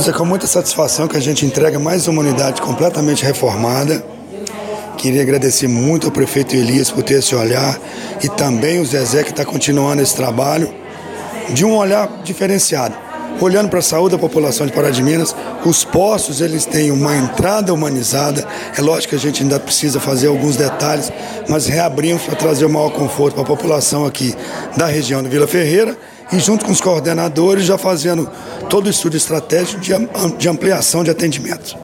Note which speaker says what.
Speaker 1: Mas é com muita satisfação que a gente entrega mais uma unidade completamente reformada. Queria agradecer muito ao prefeito Elias por ter esse olhar e também o Zezé, que está continuando esse trabalho de um olhar diferenciado. Olhando para a saúde da população de Pará de Minas, os postos eles têm uma entrada humanizada. É lógico que a gente ainda precisa fazer alguns detalhes, mas reabrimos para trazer o maior conforto para a população aqui da região de Vila Ferreira e junto com os coordenadores já fazendo todo o estudo estratégico de ampliação de atendimento.